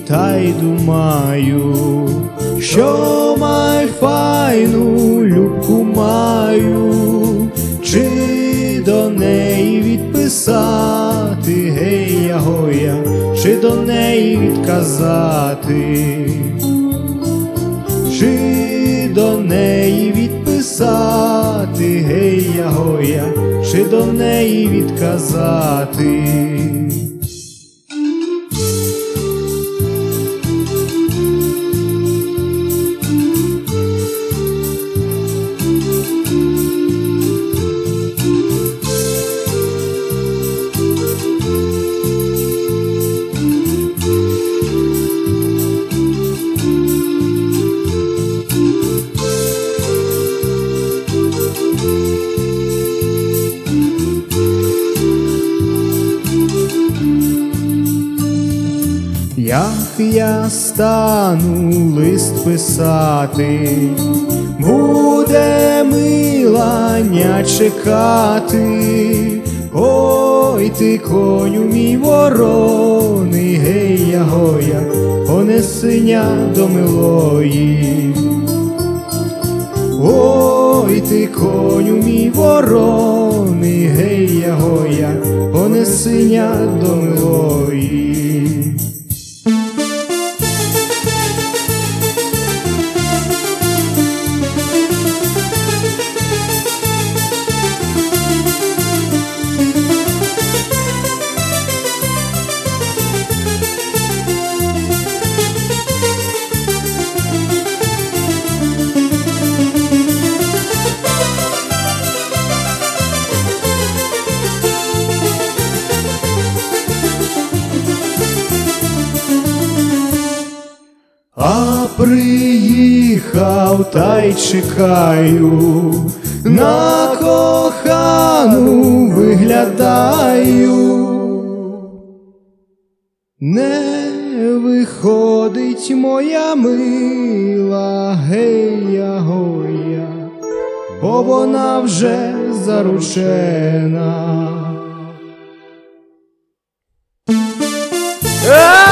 та й думаю, що май файну любку маю, чи до неї відписати, гея гоя, чи до неї відказати, чи до неї відписати, гея гоя, чи до неї відказати. Як я стану лист писати, буде миланя чекати. Ой ти, коню мій вороний, гея гоя, понесеня до милої. Ой ти, коню мій вороний, гея гоя, понесеня до милої. А приїхав та й чекаю, на кохану виглядаю. Не виходить моя мила, гея гоя, бо вона вже заручена.